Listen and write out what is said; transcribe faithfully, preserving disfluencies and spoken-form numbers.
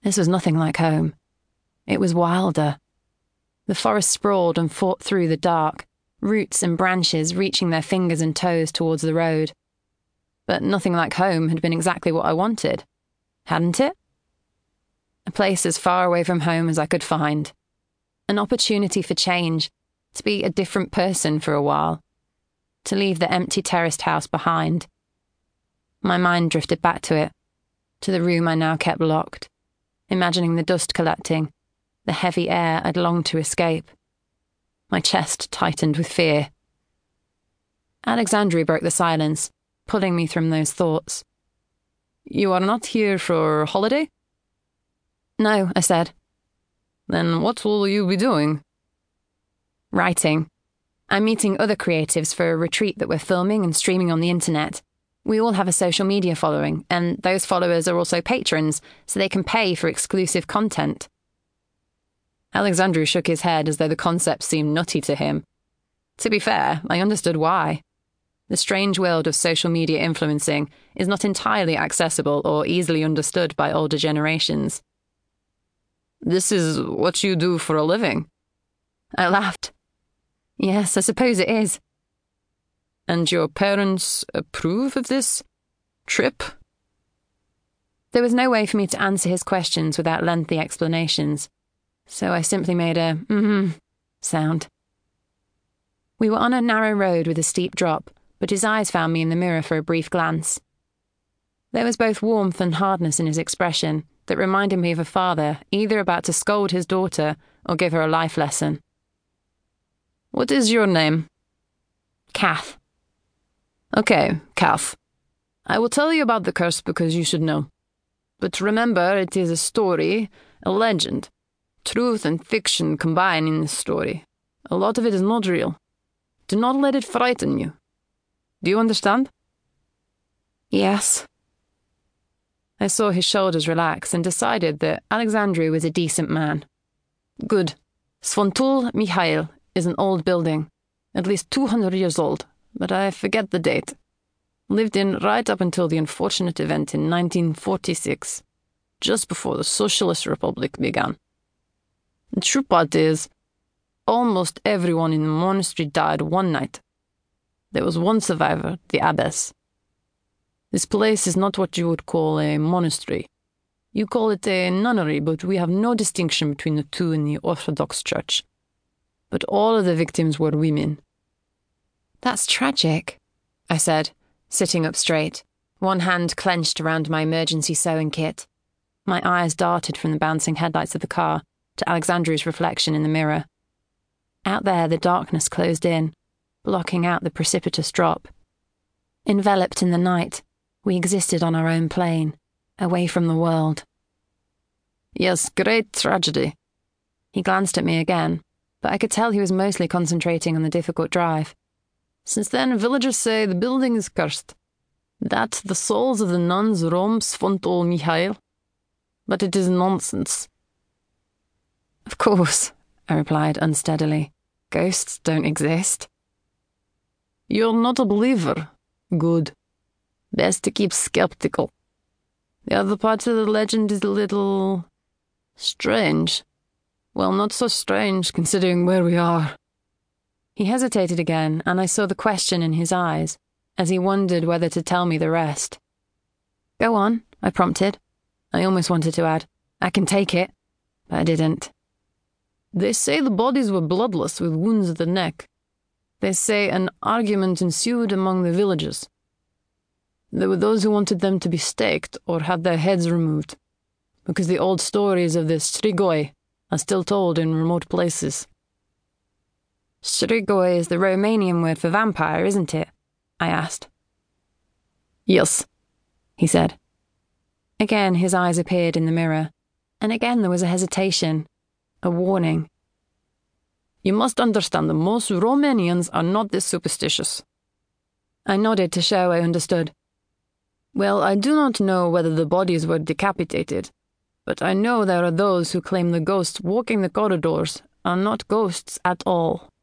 This was nothing like home. It was wilder. The forest sprawled and fought through the dark, roots and branches reaching their fingers and toes towards the road. But nothing like home had been exactly what I wanted, hadn't it? A place as far away from home as I could find. An opportunity for change, to be a different person for a while, to leave the empty terraced house behind. My mind drifted back to it, to the room I now kept locked, imagining the dust collecting, the heavy air I'd longed to escape. My chest tightened with fear. Alexandru broke the silence, pulling me from those thoughts. "You are not here for holiday?" "No," I said. "Then what will you be doing?" "Writing. I'm meeting other creatives for a retreat that we're filming and streaming on the internet. We all have a social media following, and those followers are also patrons, so they can pay for exclusive content." Alexandru shook his head as though the concept seemed nutty to him. To be fair, I understood why. The strange world of social media influencing is not entirely accessible or easily understood by older generations. "This is what you do for a living?" I laughed. "Yes, I suppose it is." "And your parents approve of this trip?" There was no way for me to answer his questions without lengthy explanations, so I simply made a mm-hmm sound. We were on a narrow road with a steep drop, but his eyes found me in the mirror for a brief glance. There was both warmth and hardness in his expression that reminded me of a father either about to scold his daughter or give her a life lesson. "What is your name?" "Kath." "Okay, Kath. I will tell you about the curse because you should know. But remember, it is a story, a legend. Truth and fiction combine in this story. A lot of it is not real. Do not let it frighten you. Do you understand?" "Yes." I saw his shoulders relax and decided that Alexandru was a decent man. "Good. Sfântul Mihail is an old building, at least two hundred years old, but I forget the date. Lived in right up until the unfortunate event in nineteen forty-six, just before the Socialist Republic began. The true part is, almost everyone in the monastery died one night. There was one survivor, the abbess. This place is not what you would call a monastery. You call it a nunnery, but we have no distinction between the two in the Orthodox Church. But all of the victims were women." "That's tragic," I said, sitting up straight, one hand clenched around my emergency sewing kit. My eyes darted from the bouncing headlights of the car to Alexandru's reflection in the mirror. Out there, the darkness closed in, blocking out the precipitous drop. Enveloped in the night, we existed on our own plane, away from the world. "Yes, great tragedy." He glanced at me again, but I could tell he was mostly concentrating on the difficult drive. "Since then, villagers say the building is cursed, that the souls of the nuns roam Sfântul Mihail. But it is nonsense." "Of course," I replied unsteadily. "Ghosts don't exist." "You're not a believer? Good. Best to keep skeptical. The other part of the legend is a little strange. Well, not so strange considering where we are." He hesitated again, and I saw the question in his eyes, as he wondered whether to tell me the rest. "Go on," I prompted. I almost wanted to add, "I can take it," but I didn't. "They say the bodies were bloodless with wounds at the neck. They say an argument ensued among the villagers. There were those who wanted them to be staked or had their heads removed, because the old stories of the Strigoi are still told in remote places." "Strigoi is the Romanian word for vampire, isn't it?" I asked. "Yes," he said. Again his eyes appeared in the mirror, and again there was a hesitation, a warning. "You must understand that most Romanians are not this superstitious." I nodded to show I understood. "Well, I do not know whether the bodies were decapitated, but I know there are those who claim the ghosts walking the corridors are not ghosts at all."